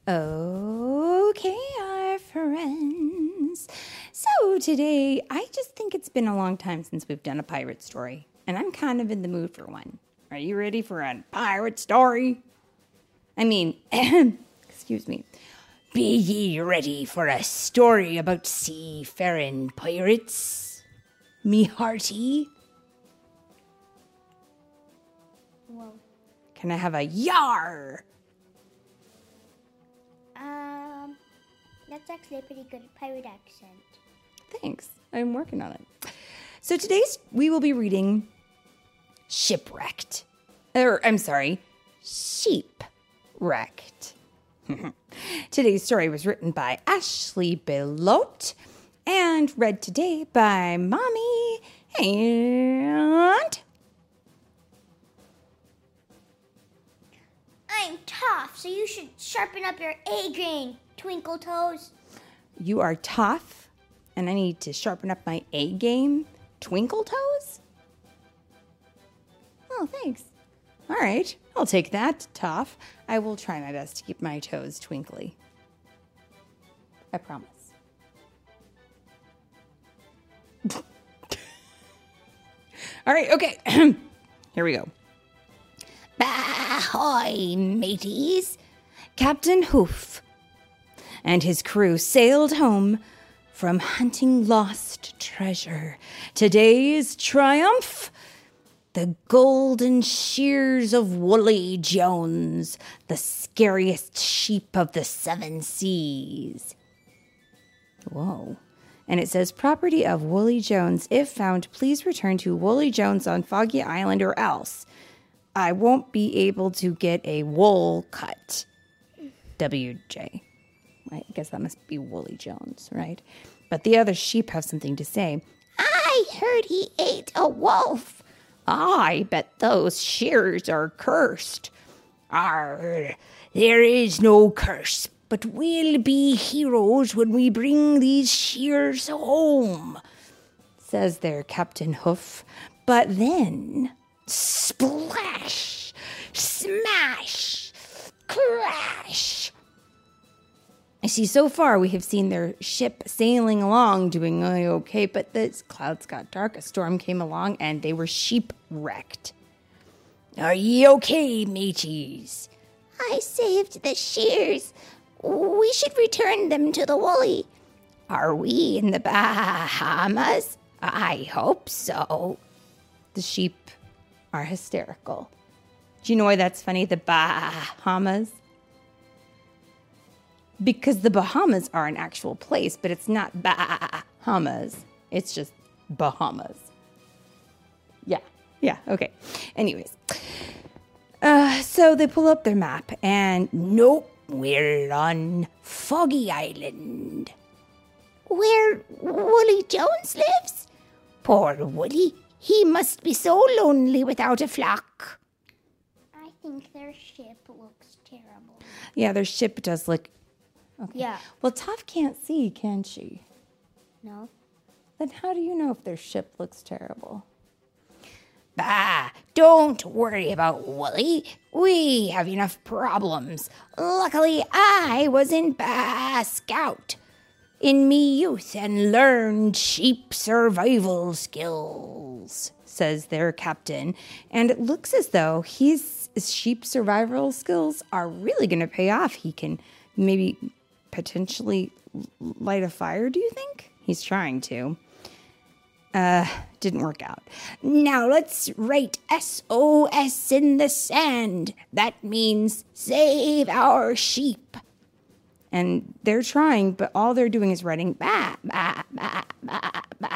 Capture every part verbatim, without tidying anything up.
Okay, our friends. So today, I just think it's been a long time since we've done a pirate story, and I'm kind of in the mood for one. Are you ready for a pirate story? I mean, excuse me. Be ye ready for a story about seafaring pirates, me hearty? Whoa. Can I have a yar? Um, that's actually a pretty good pirate accent. Thanks. I'm working on it. So today's we will be reading Shipwrecked. Or I'm sorry, Sheepwrecked. Today's story was written by Ashley Belote and read today by Mommy and I'm tough, so you should sharpen up your A game, Twinkle Toes. You are tough, and I need to sharpen up my A game, Twinkle Toes? Oh, thanks. All right, I'll take that, tough. I will try my best to keep my toes twinkly. I promise. All right, okay. Here we go. Ahoy, mateys! Captain Hoof and his crew sailed home from hunting lost treasure. Today's triumph, the golden shears of Wooly Jones, the scariest sheep of the seven seas. Whoa. And it says, property of Wooly Jones. If found, please return to Wooly Jones on Foggy Island or else I won't be able to get a wool cut. W J. I guess that must be Wooly Jones, right? But the other sheep have something to say. I heard he ate a wolf. I bet those shears are cursed. Arr, there is no curse, but we'll be heroes when we bring these shears home, says their Captain Hoof. But then, splash, smash, crash. I see so far we have seen their ship sailing along, doing okay, but the clouds got dark, a storm came along, and they were sheep-wrecked. Are ye okay, mateys? I saved the shears. We should return them to the Woolly. Are we in the Bahamas? I hope so. The sheep are hysterical. Do you know why that's funny? The Bahamas? Because the Bahamas are an actual place, but it's not Bahamas. It's just Bahamas. Yeah, yeah, okay. Anyways. Uh, so they pull up their map and nope, we're on Foggy Island. Where Wooly Jones lives? Poor Wooly. He must be so lonely without a flock. I think their ship looks terrible. Yeah, their ship does look... Okay. Yeah. Well, Toph can't see, can she? No. Then how do you know if their ship looks terrible? Bah, don't worry about Wooly. We have enough problems. Luckily, I was in Bah Scout in me youth and learned sheep survival skills, says their captain. And it looks as though his sheep survival skills are really going to pay off. He can maybe potentially light a fire, do you think? He's trying to. Uh, didn't work out. Now let's write S O S in the sand. That means save our sheep. And they're trying, but all they're doing is writing bah, bah, bah, bah, bah.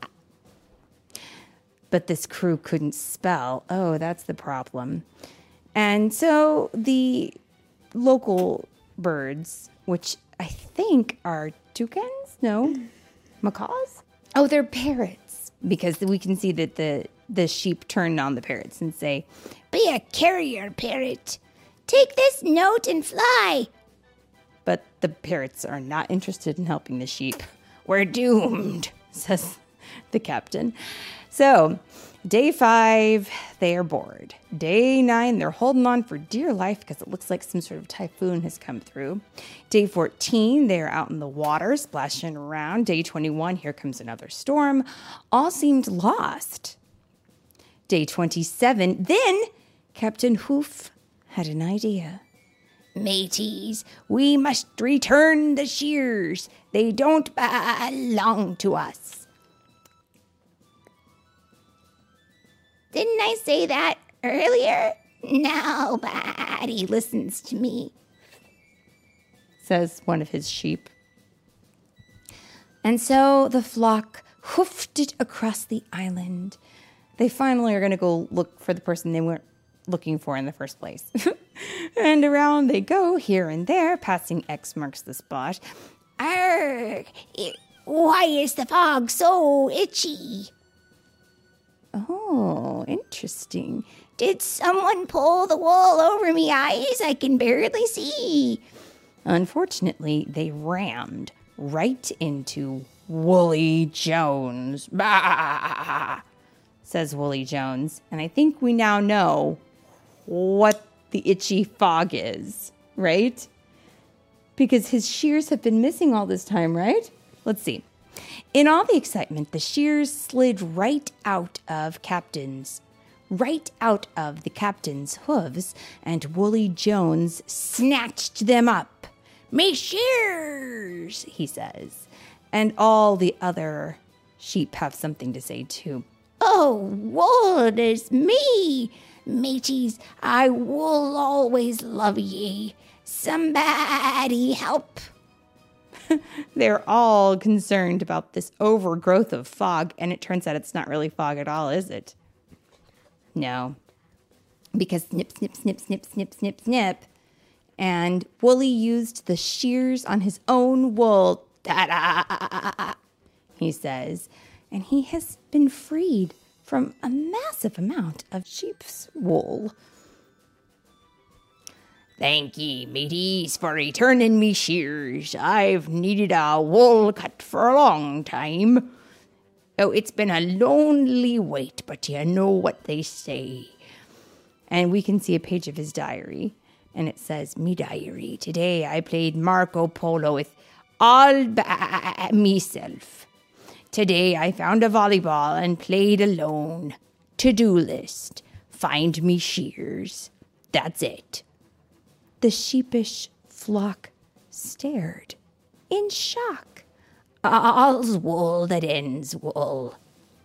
But this crew couldn't spell. Oh, that's the problem. And so the local birds, which I think are toucans? No? Macaws? Oh, they're parrots. Because we can see that the, the sheep turn on the parrots and say, be a carrier, parrot. Take this note and fly. But the parrots are not interested in helping the sheep. We're doomed, says the captain. So Day five, they are bored. Day nine, they're holding on for dear life because it looks like some sort of typhoon has come through. Day fourteen, they're out in the water, splashing around. Day twenty-one, here comes another storm. All seemed lost. Day twenty-seven, then Captain Hoof had an idea. Mateys, we must return the shears. They don't belong to us. Didn't I say that earlier? Nobody listens to me, says one of his sheep. And so the flock hoofed it across the island. They finally are going to go look for the person they weren't looking for in the first place. And around they go, here and there, passing X marks the spot. Arrgh! It, why is the fog so itchy? Oh, interesting. Did someone pull the wool over me eyes? I can barely see. Unfortunately, they rammed right into Woolly Jones. Bah! Says Woolly Jones. And I think we now know what the itchy fog is, right? Because his shears have been missing all this time, right? Let's see. In all the excitement, the shears slid right out of Captain's, right out of the captain's hooves, and Woolly Jones snatched them up. Me shears, he says. And all the other sheep have something to say too. Oh, wool, it is me. Mateys, I will always love ye. Somebody help. They're all concerned about this overgrowth of fog, and it turns out it's not really fog at all, is it? No. Because snip, snip, snip, snip, snip, snip, snip. And Woolly used the shears on his own wool. Ta-da! He says. And he has been freed from a massive amount of sheep's wool. Thank ye, mateys, for returning me shears. I've needed a wool cut for a long time. Oh, it's been a lonely wait, but you know what they say. And we can see a page of his diary. And it says, me diary, today I played Marco Polo with all by myself. Today I found a volleyball and played alone. To-do list, find me shears. That's it. The sheepish flock stared in shock. All's wool that ends wool,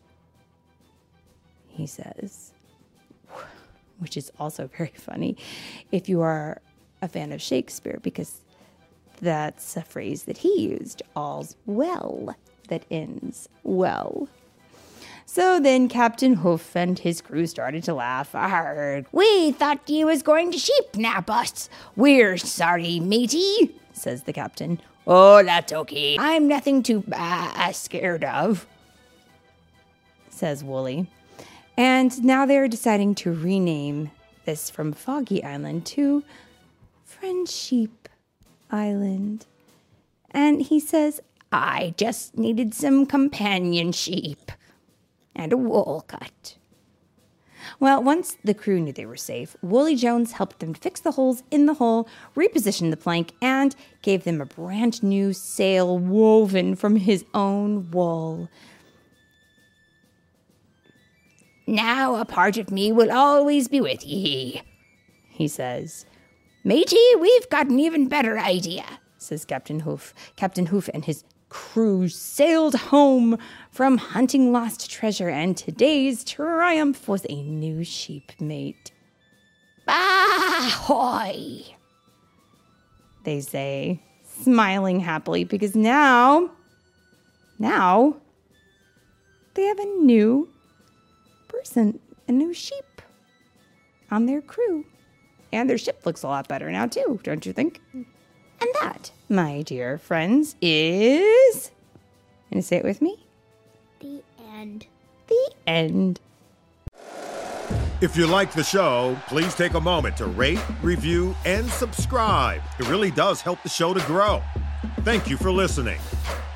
he says, which is also very funny if you are a fan of Shakespeare, because that's a phrase that he used, all's well that ends well. So then Captain Hoof and his crew started to laugh. Arrgh, we thought you was going to sheep nap us. We're sorry, matey, says the captain. Oh, that's okay. I'm nothing to be uh, scared of, says Woolly. And now they're deciding to rename this from Foggy Island to Friendship Island. And he says, I just needed some companionship and a wool cut. Well, once the crew knew they were safe, Woolly Jones helped them fix the holes in the hull, reposition the plank, and gave them a brand new sail woven from his own wool. Now a part of me will always be with ye, he says. Matey, we've got an even better idea, says Captain Hoof. Captain Hoof and his crew sailed home from hunting lost treasure, and today's triumph was a new sheep mate. Ahoy! They say, smiling happily, because now, now, they have a new person, a new sheep on their crew. And their ship looks a lot better now, too, don't you think? And that, my dear friends, is... Can you say it with me? The end. The end. If you like the show, please take a moment to rate, review, and subscribe. It really does help the show to grow. Thank you for listening.